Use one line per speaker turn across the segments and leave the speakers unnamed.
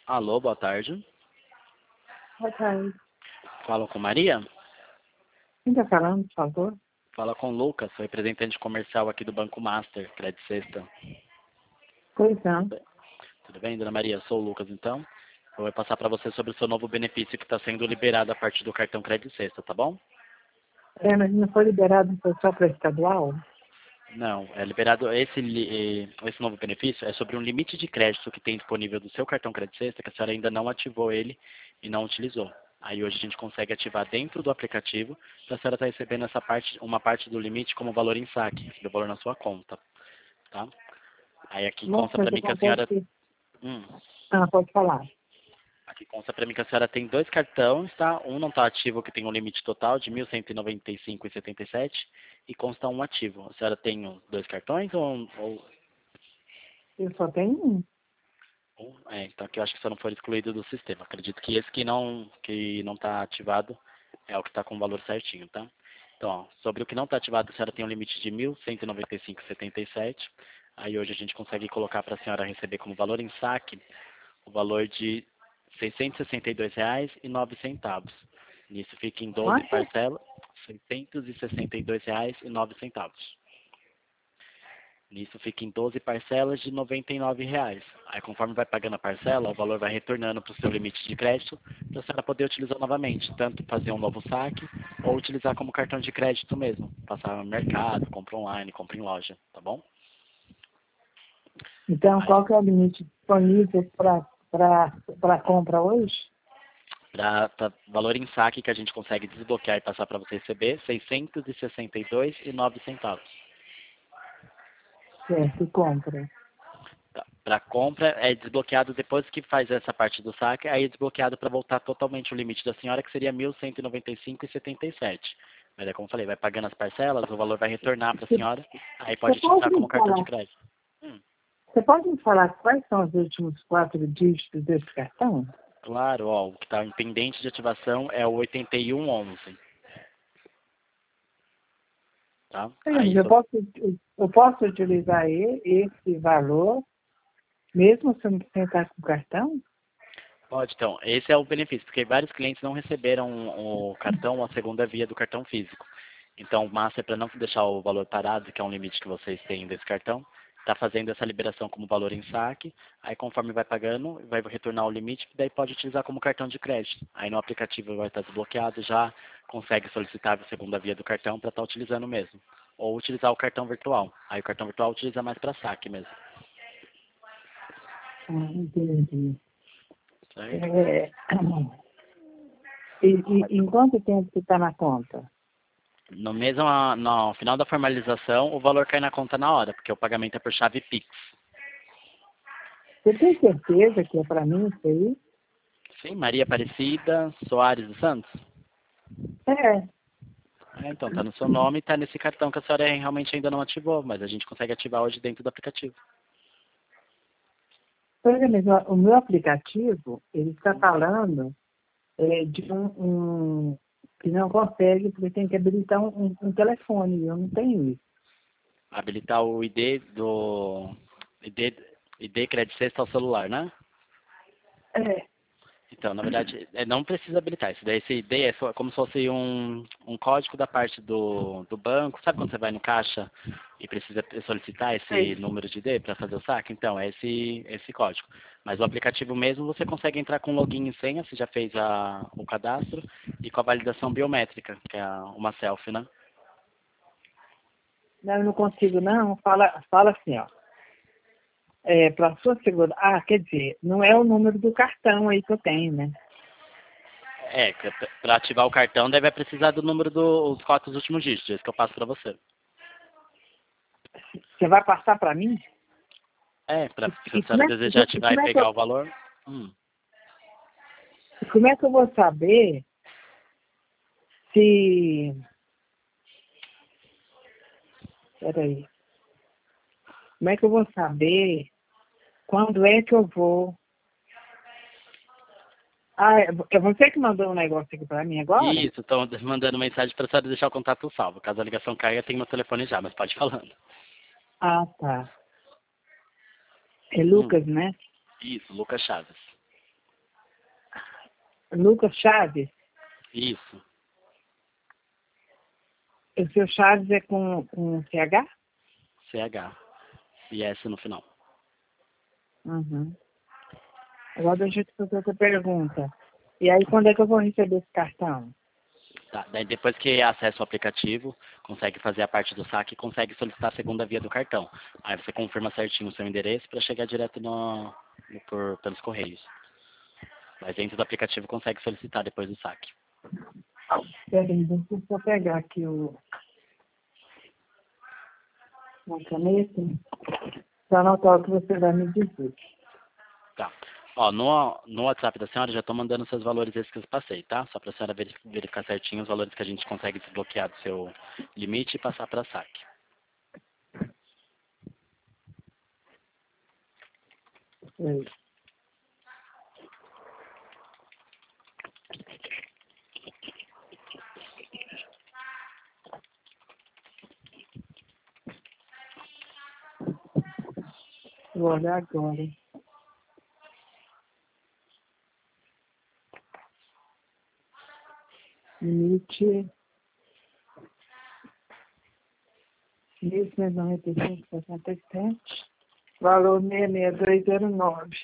Alô, boa tarde.
Boa tarde.
Fala com Maria?
Quem está falando, por favor?
Fala com Lucas, sou representante comercial aqui do Banco Master, Credit Sexta.
Pois não.
Tudo bem, dona Maria? Sou o Lucas, então. Eu vou passar para você sobre o seu novo benefício que está sendo liberado a partir do cartão Credit Sexta, tá bom?
Mas não foi liberado só para estadual?
Não, é liberado esse novo benefício é sobre um limite de crédito que tem disponível do seu cartão Credit Sexta, que a senhora ainda não ativou ele e não utilizou. Aí hoje a gente consegue ativar dentro do aplicativo para a senhora estar recebendo uma parte do limite como valor em saque, do valor na sua conta, tá? Aí aqui
Nossa,
consta
mas
para mim que a
acontece
senhora,
que...
hum,
Ah, pode falar.
aqui consta para mim que a senhora tem dois cartões, tá? Um não está ativo, que tem um limite total de 1.195,77 e consta um ativo. A senhora tem os dois cartões ou
Eu só tenho um.
então aqui eu acho que só não for excluído do sistema. Acredito que esse que não está ativado é o que está com o valor certinho, tá? Então, ó, sobre o que não está ativado, a senhora tem um limite de 1.195,77. Aí hoje a gente consegue colocar para a senhora receber como valor em saque o valor de R$ 662,09. Nisso fica em 12
Quanto?
parcelas, R$ 662,09. Nisso fica em 12 parcelas de R$ 99. Aí conforme vai pagando a parcela, o valor vai retornando para o seu limite de crédito para a senhora poder utilizar novamente, tanto fazer um novo saque ou utilizar como cartão de crédito mesmo. Passar no mercado, compra online, compra em loja, tá bom?
Então,
Aí,
qual que é o limite disponível para compra hoje?
para valor em saque que a gente consegue desbloquear e passar para você receber, R$ 662,09.
Certo, compra.
Para compra é desbloqueado depois que faz essa parte do saque, aí é desbloqueado para voltar totalmente o limite da senhora, que seria 1.195,77. Mas é como eu falei, vai pagando as parcelas, o valor vai retornar para a senhora, aí
Você
pode
pode
utilizar como
me
cartão de
falar,
crédito. Hum,
você pode me falar quais são os últimos 4 dígitos desse cartão?
claro, ó, o que está em pendente de ativação é o 8111, tá?
Mas
Aí
eu posso utilizar esse valor, mesmo se eu não estar com cartão?
pode, então, esse é o benefício, porque vários clientes não receberam o cartão, a segunda via do cartão físico. Então, o Master, para não deixar o valor parado, que é um limite que vocês têm desse cartão, está fazendo essa liberação como valor em saque, aí conforme vai pagando, vai retornar o limite, daí pode utilizar como cartão de crédito. Aí no aplicativo vai estar desbloqueado, já consegue solicitar a segunda via do cartão para estar utilizando mesmo. Ou utilizar o cartão virtual. Aí o cartão virtual utiliza mais para saque mesmo.
Ah, entendi.
Certo?
É, e em quanto tempo que está na conta?
No final da formalização, o valor cai na conta na hora, porque o pagamento é por chave Pix.
Você tem certeza que é para mim isso aí?
Sim, Maria Aparecida Soares dos Santos?
É.
Então, tá no seu nome e tá nesse cartão que a senhora realmente ainda não ativou, mas a gente consegue ativar hoje dentro do aplicativo.
Por exemplo, o meu aplicativo, ele está falando de que não consegue, porque tem que habilitar um telefone, e eu não tenho isso.
Habilitar o ID Credit Sexta ao celular, né?
É,
Então, na verdade, não precisa habilitar. Esse ID é como se fosse um código da parte do banco. Sabe quando você vai no caixa e precisa solicitar esse
sei.
número de ID para fazer o saque? Então, é esse código. Mas o aplicativo mesmo, você consegue entrar com login e senha, você já fez o cadastro, e com a validação biométrica, que é uma selfie, né?
Não, eu não consigo, não. Fala assim, ó. Para sua segurança. Ah, quer dizer, não é o número do cartão aí que eu tenho, né?
Para ativar o cartão, deve precisar do número dos 4 últimos dígitos, esse que eu passo para você.
Você vai passar para mim?
Se a
E como
senhora
é,
desejar ativar e
como é que
pegar
eu,
o valor.
como é que eu vou saber se... Peraí. Como é que eu vou saber quando é que eu vou... Ah, é você que mandou um negócio aqui para mim agora?
Isso, estou mandando mensagem para a senhora deixar o contato salvo. Caso a ligação caia, tem meu telefone já, mas pode ir falando.
Ah, tá. É
Hum,
Lucas, né?
isso, Lucas Chaves.
Lucas Chaves.
Isso,
O seu Chaves é com CH?
CH e S no final.
Uhum. Agora deixa eu te fazer outra pergunta. E aí, quando é que eu vou receber esse cartão?
Tá, daí depois que acessa o aplicativo, consegue fazer a parte do saque e consegue solicitar a segunda via do cartão. Aí você confirma certinho o seu endereço para chegar direto pelos correios. Mas dentro do aplicativo consegue solicitar depois do saque.
Peraí, deixa eu só pegar aqui uma caneta para anotar o que você vai me dizer.
Tá. Ó, no WhatsApp da senhora já estou mandando seus valores esses que eu passei, tá? Só para a senhora verificar certinho os valores que a gente consegue desbloquear do seu limite e passar para saque.
Peraí. Vou olhar agora. Limite 1.195,67. Valor 66209.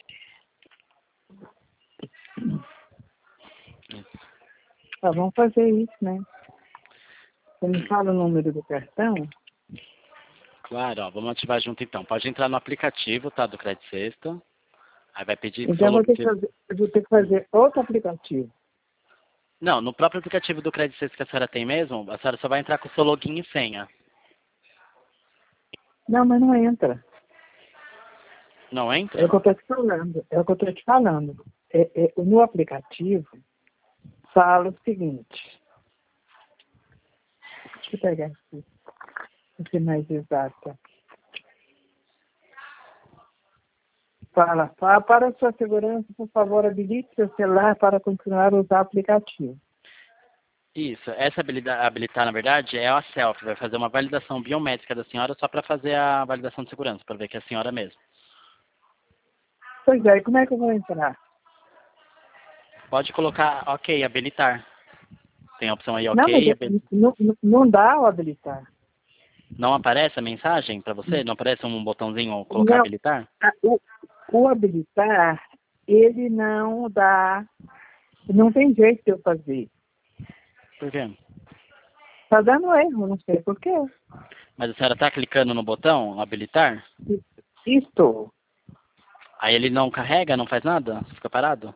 Tá, vamos fazer isso, né? Você me fala o número do cartão?
Claro, ó, vamos ativar junto então. Pode entrar no aplicativo, tá? Do Crédito Sexta. Aí vai pedir
Então
seu
eu
login.
vou ter que fazer outro aplicativo.
Não, no próprio aplicativo do Crédito Sexta que a senhora tem mesmo, a senhora só vai entrar com o seu login e senha.
Não, mas não entra.
Não
É
entra?
o que eu estou te falando. É o que eu estou te falando. No aplicativo fala o seguinte. Deixa eu pegar aqui. Para ser mais exata. Fala, para sua segurança, por favor, habilite seu celular para continuar a usar o aplicativo.
Isso, essa habilitar, na verdade, é a selfie. Vai fazer uma validação biométrica da senhora só para fazer a validação de segurança, para ver que é a senhora mesmo.
Pois é, e como é que eu vou entrar?
Pode colocar OK, habilitar. Tem a opção aí
Não, mas
OK.
não dá o habilitar.
Não aparece a mensagem para você? Não aparece um botãozinho colocar
Não,
habilitar?
o habilitar, ele não dá, não tem jeito de eu fazer.
Por quê?
Está dando erro, não sei por quê.
Mas a senhora está clicando no botão habilitar?
Estou.
Aí ele não carrega, não faz nada? Fica parado?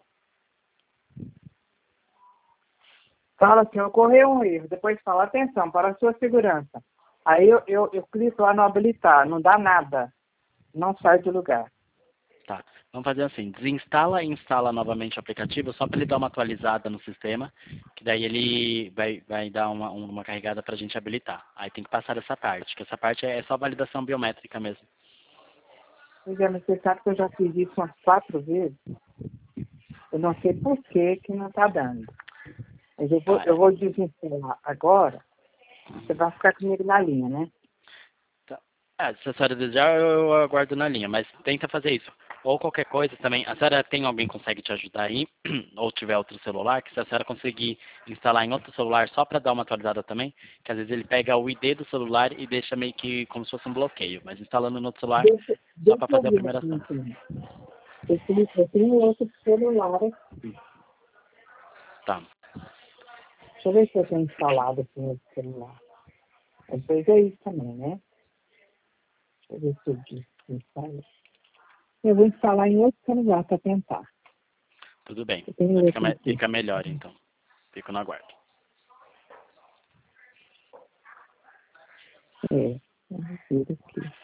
Fala assim, ocorreu um erro. Depois fala, atenção, para a sua segurança. Aí eu clico lá no habilitar, não dá nada. Não sai do lugar.
Tá. Vamos fazer assim, desinstala e instala novamente o aplicativo só para ele dar uma atualizada no sistema, que daí ele vai dar uma carregada para a gente habilitar. Aí tem que passar essa parte, que essa parte é só validação biométrica mesmo.
Pois é, mas você sabe que eu já fiz isso umas 4 vezes. Eu não sei por que não está dando. Mas
Tá,
eu vou desinstalar agora. Você vai ficar comigo na linha, né?
tá. Se a senhora desejar, eu aguardo na linha, mas tenta fazer isso. Ou qualquer coisa também, a senhora tem alguém que consegue te ajudar aí, ou tiver outro celular, que se a senhora conseguir instalar em outro celular só para dar uma atualizada também, que às vezes ele pega o ID do celular e deixa meio que como se fosse um bloqueio, mas instalando no outro celular só
Deixa
para
eu
fazer a
ver
primeira
aqui,
ação.
então. Eu tenho outro celular aqui.
Tá.
Deixa eu ver se eu tenho instalado aqui no celular. Às vezes é isso também, né? Deixa eu ver se eu desinstalo. Eu vou instalar em outro celular para tentar.
Tudo bem.
Eu tenho outro aqui.
Fica melhor então. Fico no aguardo.
Vamos ver aqui.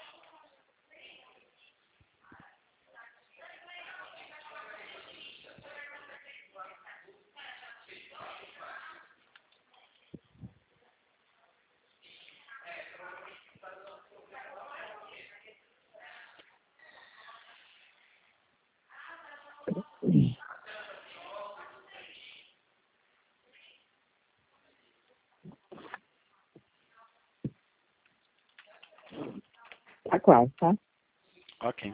Tá quase, tá?
Ok.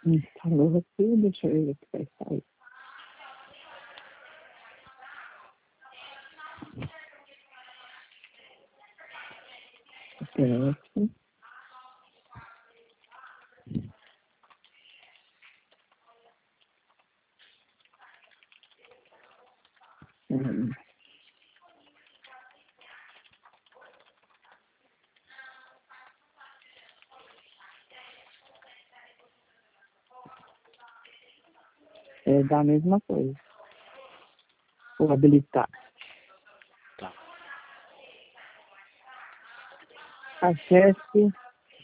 Instalou aqui, deixa eu ver o que vai sair. Teste. É da mesma coisa. Vou habilitar.
Tá.
Acesse.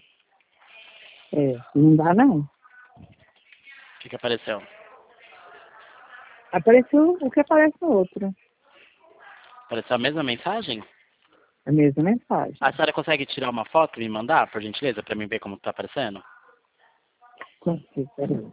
Não dá não.
O que apareceu?
Apareceu o que aparece no outro.
Apareceu a mesma mensagem?
A mesma mensagem.
A senhora consegue tirar uma foto e me mandar, por gentileza, para mim ver como tá aparecendo?
Consigo, peraí.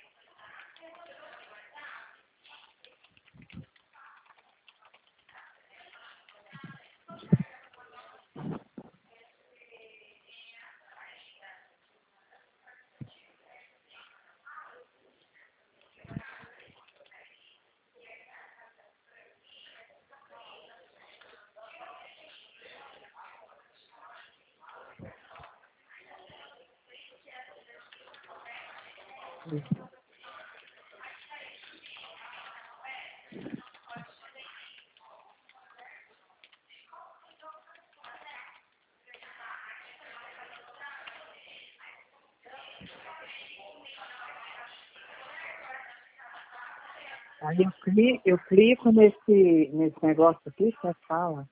Aí eu clico nesse negócio aqui que você fala.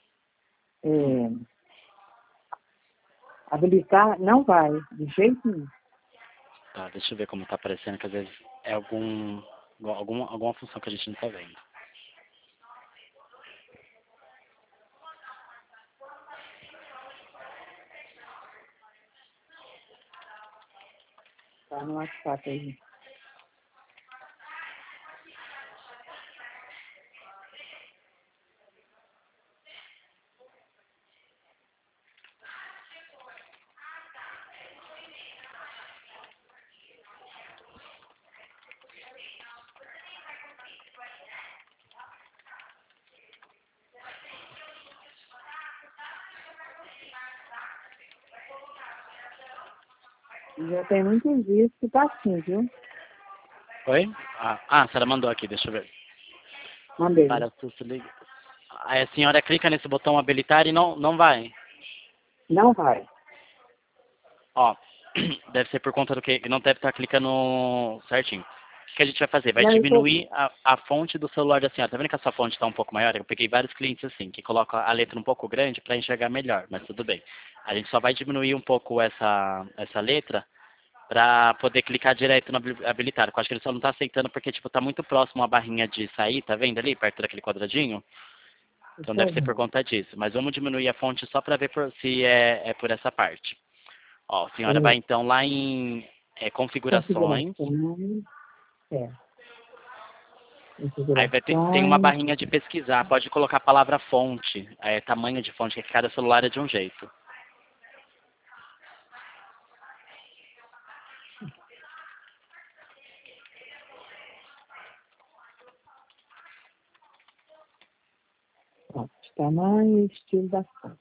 Habilitar não vai, de jeito nenhum.
Tá, deixa eu ver como tá aparecendo, que às vezes é alguma função que a gente não tá vendo.
Tá no WhatsApp aí. Já tem muitos dias que tá assim, viu?
Oi? A senhora mandou aqui, deixa eu ver.
Mandei.
Para se liga. Aí a senhora clica nesse botão habilitar e não vai.
Não vai.
Ó, deve ser por conta do que não deve estar clicando certinho. O que a gente vai fazer? Vai
Não, eu tô...
diminuir a fonte do celular da senhora. Tá vendo que a sua fonte está um pouco maior? Eu peguei vários clientes assim, que colocam a letra um pouco grande para enxergar melhor, mas tudo bem. A gente só vai diminuir um pouco essa letra para poder clicar direto no habilitar. Eu acho que ele só não está aceitando porque tipo tá muito próximo a barrinha de sair, tá vendo ali, perto daquele quadradinho? Então deve ser por conta disso. Mas vamos diminuir a fonte só para ver se é por essa parte. Ó, a senhora vai então lá em configurações.
Configurações. É.
Aí tem uma
Configurações.
barrinha de pesquisar. Pode colocar a palavra fonte, tamanho de fonte, que cada celular é de um jeito.
Ó, tamanho e estilo da fonte.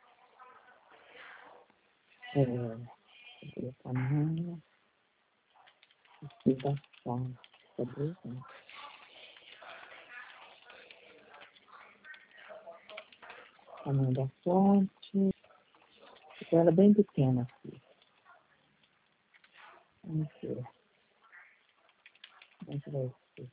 Cadê o tamanho? Estilo da fonte. Cadê? Tamanho da fonte. Ela é bem pequena aqui. Vamos ver. Como é que vai ser?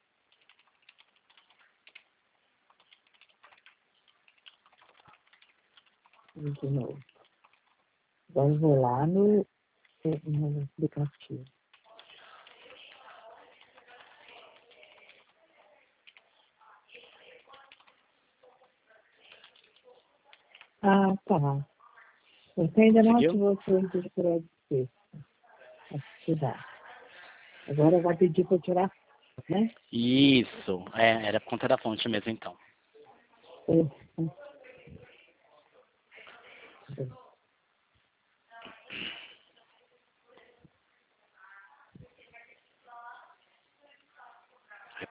De novo. Agora eu vou lá no aplicativo. Ah, tá. Você ainda não
Conseguiu?
ativou o seu editor de texto. Ativar. Agora vai pedir para tirar foto, né?
Isso. Era por conta da fonte mesmo, então.
É,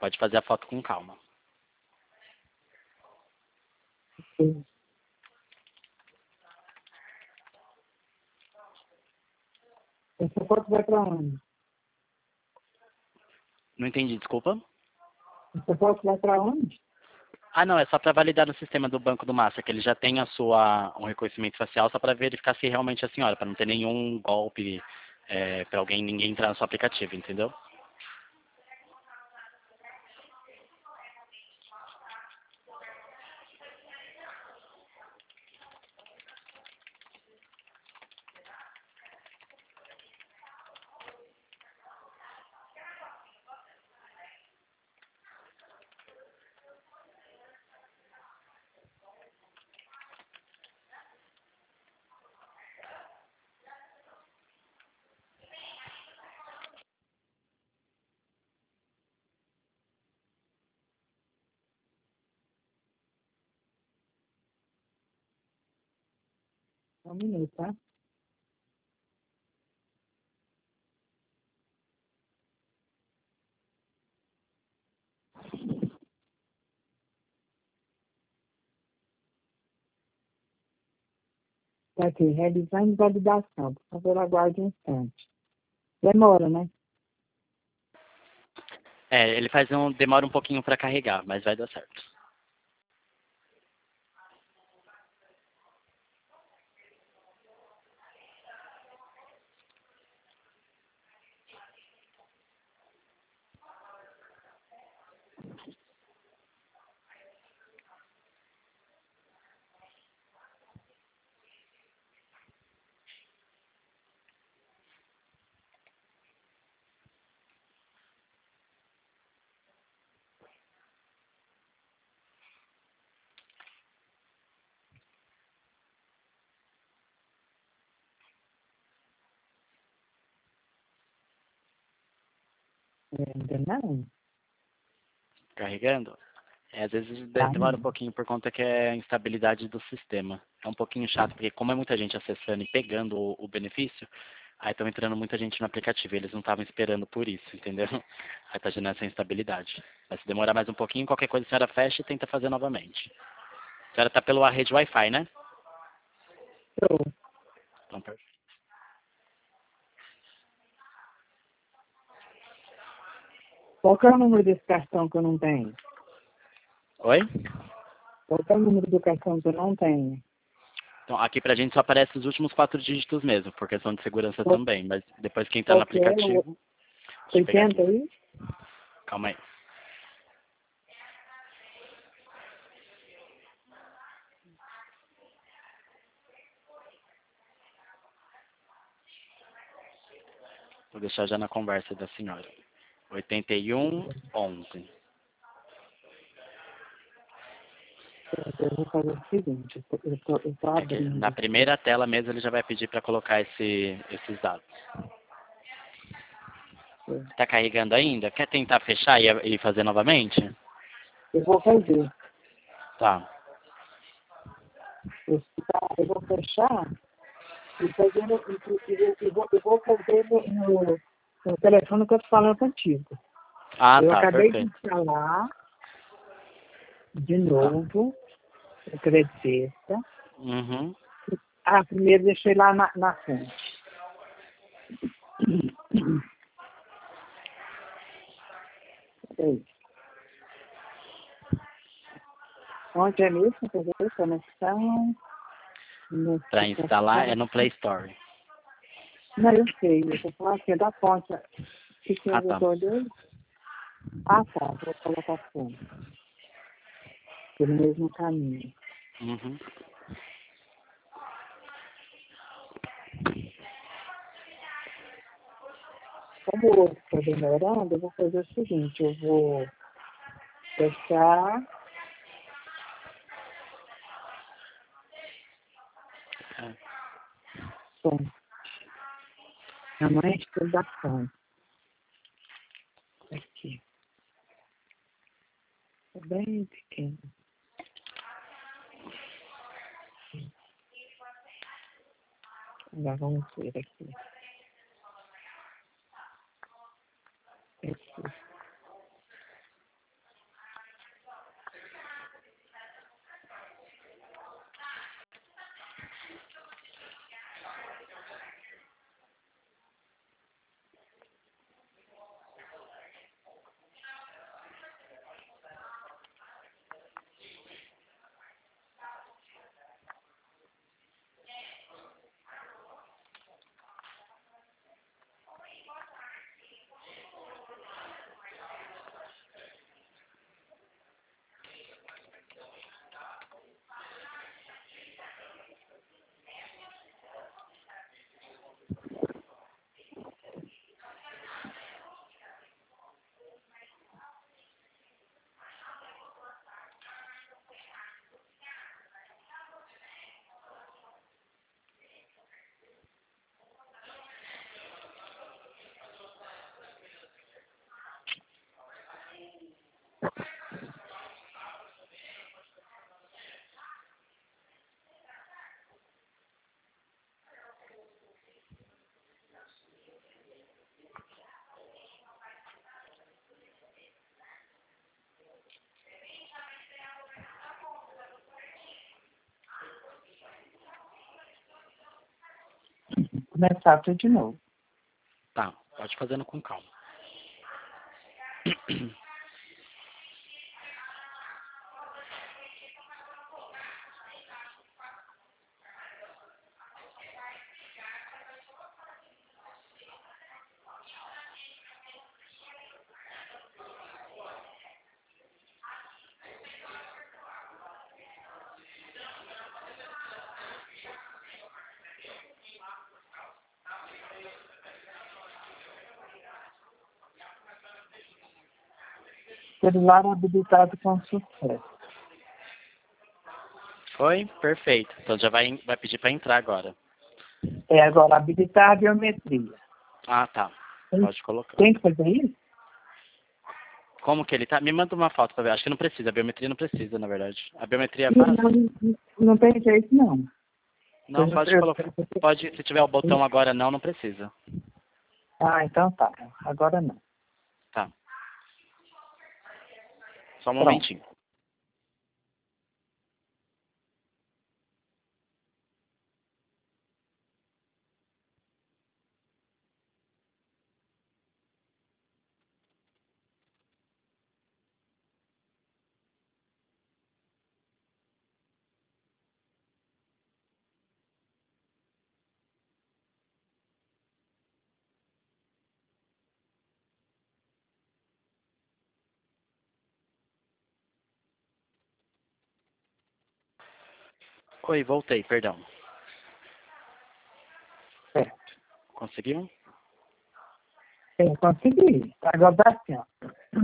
pode fazer a foto com calma.
Sim. Essa foto vai para onde?
Não entendi, desculpa.
Essa foto vai para onde?
Ah, não, é só para validar no sistema do Banco do Master, que ele já tem um reconhecimento facial, só para verificar se realmente é a senhora, para não ter nenhum golpe, para ninguém entrar no seu aplicativo, entendeu?
Um minuto, tá? Tá aqui, realizando validação. Por favor, aguarde um instante. Demora, né?
Ele demora um pouquinho para carregar, mas vai dar certo.
Ainda não.
Carregando? Às vezes
Tá.
demora um pouquinho por conta que é a instabilidade do sistema. É um pouquinho chato, porque como é muita gente acessando e pegando o benefício, aí estão entrando muita gente no aplicativo. Eles não estavam esperando por isso, entendeu? Aí tá gerando essa instabilidade. Mas se demorar mais um pouquinho, qualquer coisa a senhora fecha e tenta fazer novamente. A senhora tá pela rede Wi-Fi, né?
Tô.
Então, perfeito.
Qual que é o número desse cartão que eu não tenho?
Oi?
Qual que é o número do cartão que eu não tenho?
Então, aqui pra gente só aparece os últimos 4 dígitos mesmo, por questão de segurança
Qual,
também. Mas depois que entrar no
qual que é?
aplicativo, deixa eu pegar
80
aqui.
aí?
Calma aí. Vou deixar já na conversa da senhora. 8111.
Eu vou fazer o seguinte, eu tô
É que
abrindo
na
aqui.
primeira tela mesmo ele já vai pedir para colocar esses dados. Está carregando ainda? Quer tentar fechar e fazer novamente?
Eu vou fazer.
Tá.
Eu vou fechar e fazer eu vou fazer no telefone que eu tô falando contigo.
Ah,
Eu
tá,
acabei de
perfeito.
instalar de
Tá.
novo o Crédito Sexta.
Uhum.
Ah, primeiro deixei lá na fonte. Peraí. Onde é mesmo? Fazer conexão.
Para instalar é
Notificação.
no Play Store.
Não, eu sei. Eu tô falando aqui da fonte. O que que
Ah,
eu
tá.
tô olhando? Ah, tá. Vou colocar a fonte. Pelo mesmo caminho.
Uhum.
Como o outro está demorando, eu vou fazer o seguinte, eu vou fechar,
É.
bom, tamanho de da fonte. Aqui. É bem pequeno. Agora vamos ver aqui. Aqui. começar tudo de novo.
Tá, pode fazendo com calma.
Celular habilitado com sucesso.
Foi? Perfeito. Então já vai pedir para entrar agora.
Agora, habilitar a biometria.
Ah, tá. Pode colocar.
Tem que fazer isso?
Como que ele tá? Me manda uma foto para ver. Acho que não precisa. A biometria não precisa, na verdade. A biometria é fácil?
Não tem jeito, não.
Não, pode colocar. Pode, se tiver o botão agora não precisa.
Ah, então tá. Agora não.
Tá. Só um momentinho. Oi, voltei, perdão.
Certo.
Conseguiu?
Consegui. Agora dá assim, ó.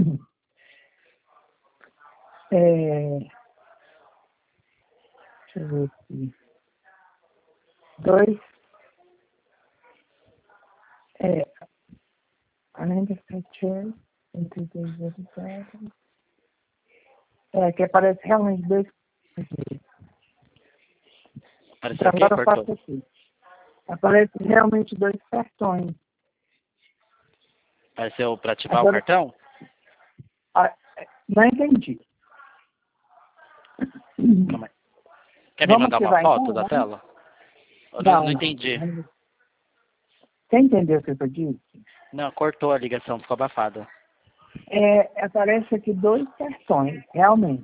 Deixa eu ver aqui. 2. Além da feature, entre 2 que aparece realmente 2.
Apareceu o quê?
Agora eu
Cortou.
faço aqui. Aparece realmente 2 cartões.
Apareceu para ativar o
Agora,
cartão?
não entendi.
Calma aí. Quer me
Vamos
mandar uma
ativar
foto
então?
da tela? Eu não
Não.
entendi.
Você entendeu o que eu disse?
Não, cortou a ligação, ficou abafada.
Aparece aqui 2 cartões, realmente.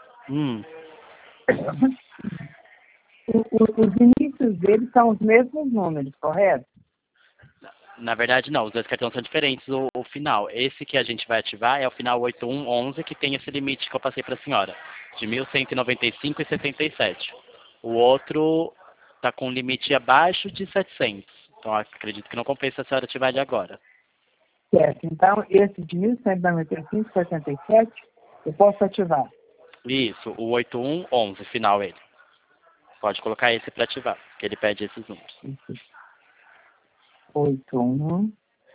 Os inícios deles são os mesmos números, correto?
Na verdade, não. Os dois cartões são diferentes. O final, esse que a gente vai ativar é o final 8111, que tem esse limite que eu passei para a senhora, de 1.195,77. O outro está com um limite abaixo de 700. Então, acredito que não compensa a senhora ativar ele agora.
Certo. Então, esse de 1.195,77, eu posso ativar.
Isso, o 8111, final ele. Pode colocar esse para ativar, que ele pede esses números.
81.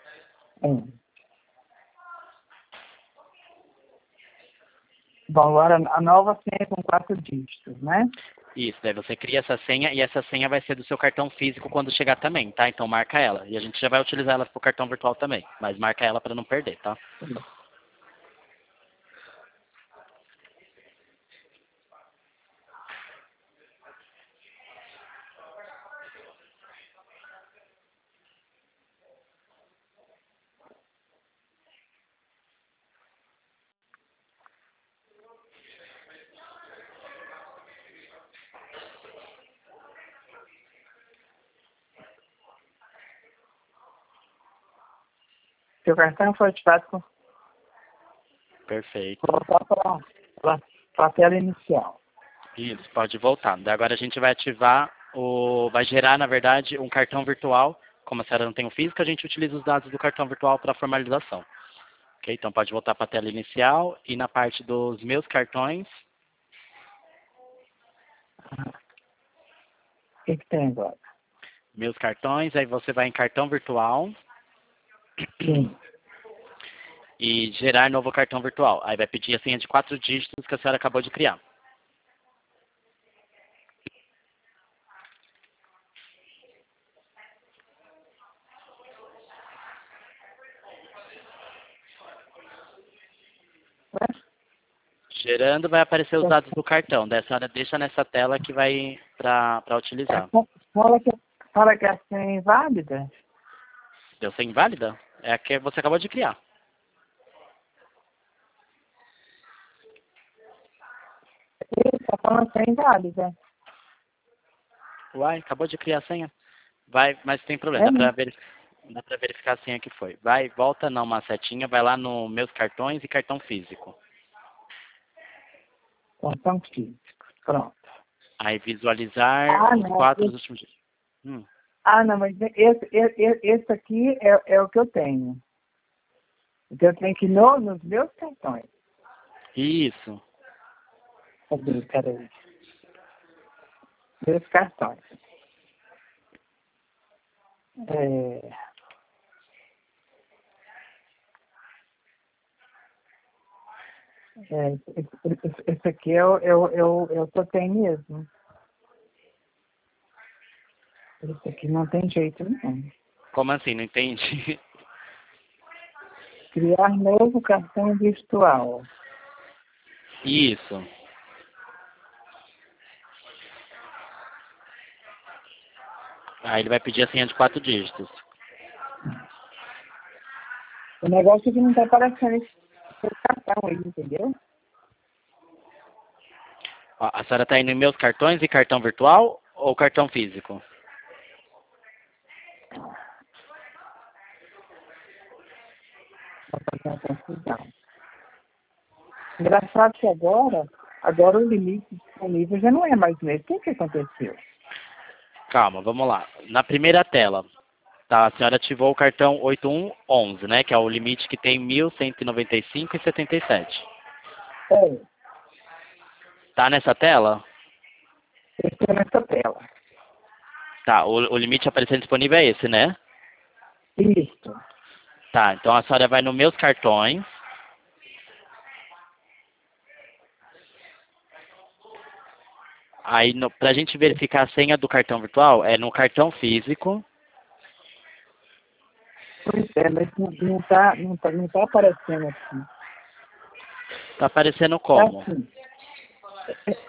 Bom, agora a nova senha é com 4 dígitos, né?
Isso, daí você cria essa senha e essa senha vai ser do seu cartão físico quando chegar também, tá? Então marca ela. E a gente já vai utilizar ela pro cartão virtual também, mas marca ela para não perder, tá?
Seu cartão foi ativado com
Perfeito.
voltar para a tela inicial.
Isso, pode voltar. Daí agora a gente vai ativar vai gerar, na verdade, um cartão virtual. Como a senhora não tem o físico, a gente utiliza os dados do cartão virtual para formalização. Ok? Então pode voltar para a tela inicial e na parte dos meus cartões.
O que tem agora?
Meus cartões, aí você vai em cartão virtual.
Sim.
E gerar novo cartão virtual. Aí vai pedir a senha de 4 dígitos que a senhora acabou de criar. Gerando, vai aparecer os dados do cartão. Daí a senhora deixa nessa tela que vai para utilizar.
Fala Fala que a senha é inválida?
Deu senha inválida? É a que você acabou de criar.
Ele está falando senha inválida.
Uai, acabou de criar a senha? Vai, mas tem problema,
É mesmo.
dá pra verificar a senha que foi. Vai, volta não, uma setinha, vai lá no meus cartões e cartão físico.
Cartão físico. Pronto.
Aí visualizar os
Não.
4 últimos dias.
Não, mas esse aqui é o que eu tenho. Então eu tenho que ir nos meus cartões.
Isso.
Cadê? Peraí. Meus cartões. Esse aqui é o que eu tenho mesmo. Esse aqui não tem jeito nenhum.
Como assim? Não entendi.
Criar novo cartão virtual.
Isso. Aí ele vai pedir a senha de 4 dígitos.
O negócio é que não está aparecendo esse cartão aí, entendeu?
Ó, a senhora está indo em meus cartões e cartão virtual ou cartão físico?
Para fazer uma confusão. Engraçado que agora o limite disponível já não é mais o mesmo. O que aconteceu?
Calma, vamos lá. Na primeira tela, tá, a senhora ativou o cartão 8111, né? Que é o limite que tem 1.195,77.
É,
Tá nessa tela?
eu estou nessa tela.
Tá, o limite aparecendo disponível é esse, né?
Isso.
Tá, então a senhora vai no meus cartões. Aí, pra gente verificar a senha do cartão virtual, é no cartão físico.
Pois é, mas não tá aparecendo aqui.
Tá aparecendo
Tá
como?
assim.